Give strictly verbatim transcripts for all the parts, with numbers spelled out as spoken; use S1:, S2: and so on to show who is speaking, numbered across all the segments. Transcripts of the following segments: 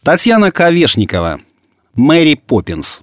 S1: Татьяна Ковешникова. Мэри Поппинс.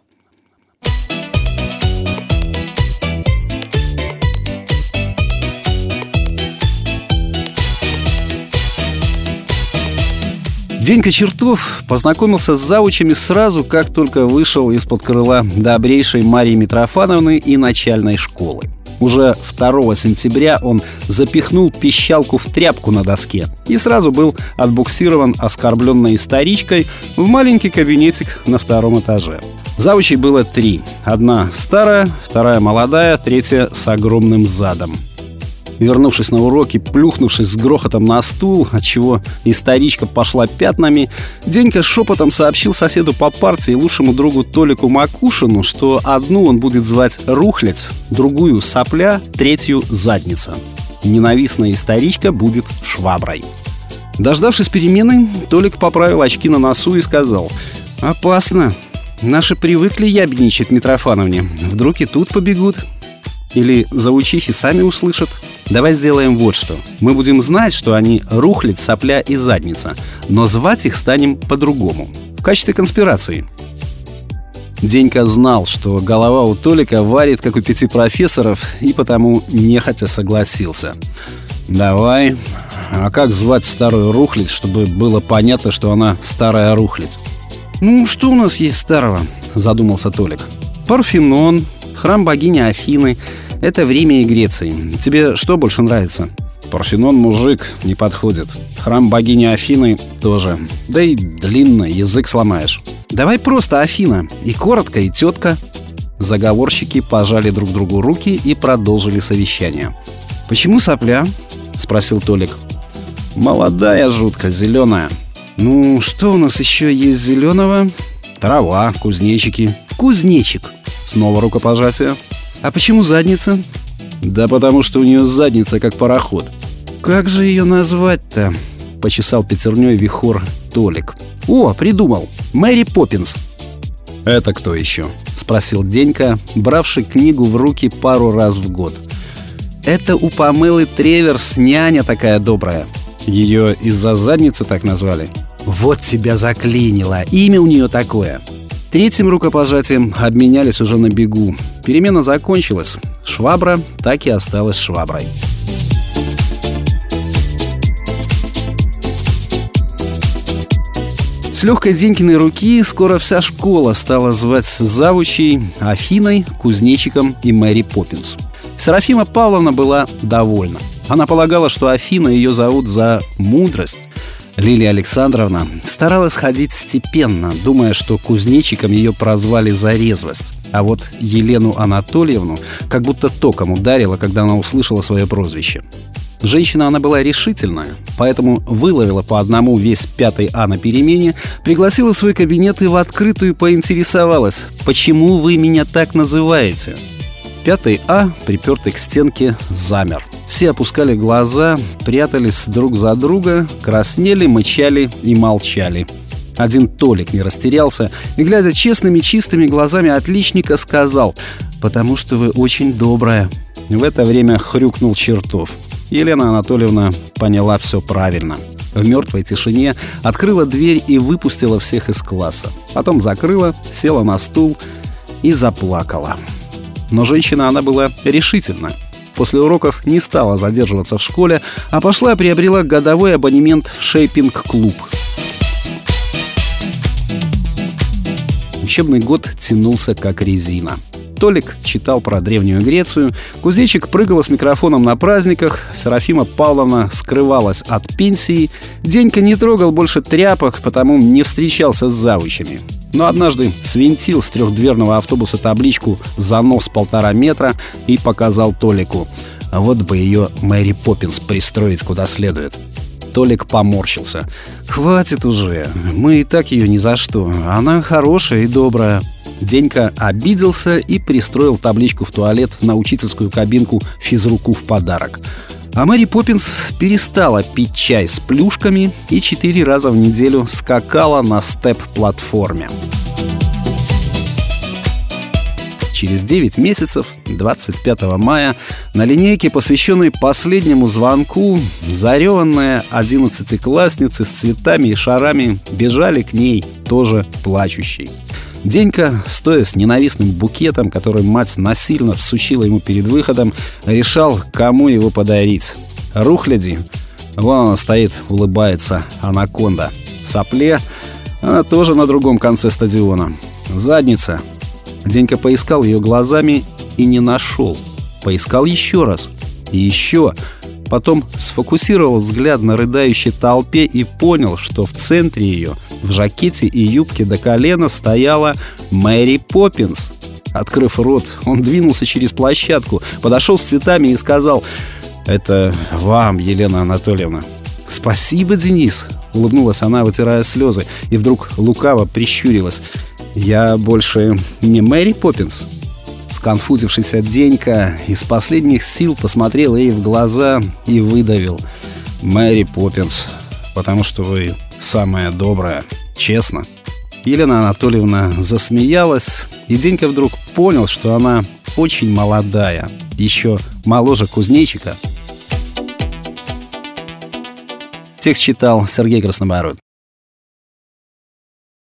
S1: Денька Чертов познакомился с завучами сразу, как только вышел из-под крыла добрейшей Марии Митрофановны и начальной школы. Уже второго сентября он запихнул пищалку в тряпку на доске и сразу был отбуксирован оскорбленной историчкой в маленький кабинетик на втором этаже. Завучей было три. Одна старая, вторая молодая, третья с огромным задом. Вернувшись на уроки, плюхнувшись с грохотом на стул, отчего историчка пошла пятнами, Денька шепотом сообщил соседу по партии, лучшему другу Толику Макушину, что одну он будет звать Рухлядь, другую Сопля, третью Задница. Ненавистная историчка будет Шваброй. Дождавшись перемены, Толик поправил очки на носу и сказал: «Опасно. Наши привыкли ябедничать Митрофановне. Вдруг и тут побегут. Или заучихи сами услышат. Давай сделаем вот что. Мы будем знать, что они Рухлядь, Сопля и Задница, но звать их станем по-другому, в качестве конспирации». Денька знал, что голова у Толика варит, как у пяти профессоров, и потому нехотя согласился. «Давай. А как звать старую Рухлядь, чтобы было понятно, что она старая Рухлядь?» «Ну, что у нас есть старого?» — задумался Толик. «Парфенон, храм богини Афины. Это в Риме и Греции. Тебе что больше нравится?» «Парфенон, мужик, не подходит. Храм богини Афины тоже. Да и длинно, язык сломаешь». «Давай просто Афина. И коротко, и тетка». Заговорщики пожали друг другу руки и продолжили совещание. «Почему Сопля?» — спросил Толик. «Молодая жутко, зеленая». «Ну, что у нас еще есть зеленого?» «Трава, кузнечики». «Кузнечик». Снова рукопожатие. «А почему Задница?» «Да потому что у нее задница, как пароход». «Как же ее назвать-то?» — почесал пятерней вихор Толик. «О, придумал! Мэри Поппинс». «Это кто еще?» — спросил Денька, бравший книгу в руки пару раз в год. «Это у Памелы Треверс няня такая добрая». «Ее из-за задницы так назвали?» «Вот тебя заклинило! Имя у нее такое!» Третьим рукопожатием обменялись уже на бегу. Перемена закончилась. Швабра так и осталась Шваброй. С легкой Денькиной руки скоро вся школа стала звать завучей Афиной, Кузнечиком и Мэри Поппинс. Серафима Павловна была довольна. Она полагала, что Афина ее зовут за мудрость. Лилия Александровна старалась ходить степенно, думая, что кузнечиком ее прозвали за резвость. А вот Елену Анатольевну как будто током ударило, когда она услышала свое прозвище. Женщина она была решительная, поэтому выловила по одному весь пятый А на перемене, пригласила в свой кабинет и в открытую поинтересовалась: «Почему вы меня так называете?» Пятый А, припертый к стенке, замер. Все опускали глаза, прятались друг за друга, краснели, мычали и молчали. Один Толик не растерялся и, глядя честными чистыми глазами отличника, сказал: «Потому что вы очень добрая». В это время хрюкнул Чертов. Елена Анатольевна поняла все правильно. В мертвой тишине открыла дверь и выпустила всех из класса. Потом закрыла, села на стул и заплакала. Но женщина она была решительна. После уроков не стала задерживаться в школе, а пошла и приобрела годовой абонемент в шейпинг-клуб. Учебный год тянулся как резина. Толик читал про Древнюю Грецию, Кузнечик прыгала с микрофоном на праздниках, Серафима Павловна скрывалась от пенсии, Денька не трогал больше тряпок, потому не встречался с завучами. Но однажды свинтил с трехдверного автобуса табличку «Занос полтора метра» и показал Толику: «Вот бы ее Мэри Поппинс пристроить куда следует». Толик поморщился. «Хватит уже, мы и так ее ни за что, она хорошая и добрая». Денька обиделся и пристроил табличку в туалет на учительскую кабинку физруку в подарок. А Мэри Поппинс перестала пить чай с плюшками и четыре раза в неделю скакала на степ-платформе. через девять месяцев, двадцать пятого мая, на линейке, посвященной последнему звонку, зареванные одиннадцатиклассницы с цветами и шарами бежали к ней, тоже плачущей. Денька, стоя с ненавистным букетом, который мать насильно всучила ему перед выходом, решал, кому его подарить. Рухляди. Вон она стоит, улыбается, анаконда. Сопле. Она тоже на другом конце стадиона. Задница. Денька поискал ее глазами и не нашел. Поискал еще раз. И еще. Потом сфокусировал взгляд на рыдающей толпе и понял, что в центре ее, в жакете и юбке до колена, стояла Мэри Поппинс. Открыв рот, он двинулся через площадку, подошел с цветами и сказал: «Это вам, Елена Анатольевна». «Спасибо, Денис», — улыбнулась она, вытирая слезы, и вдруг лукаво прищурилась. «Я больше не Мэри Поппинс?» Сконфузившийся Денька из последних сил посмотрел ей в глаза и выдавил: «Мэри Поппинс, потому что вы самая добрая, честно». Елена Анатольевна засмеялась, и Денька вдруг понял, что она очень молодая, еще моложе кузнечика. Текст читал Сергей Краснобород.